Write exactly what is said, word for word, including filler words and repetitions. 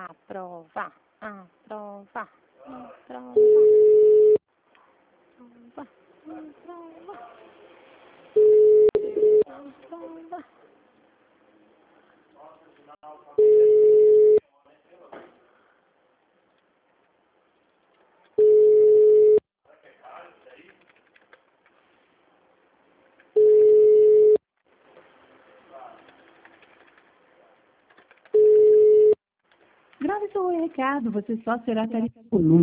aprova, aprova, aprova, aprova, aprova, aprova. Grave seu recado, você só será tarifado por número.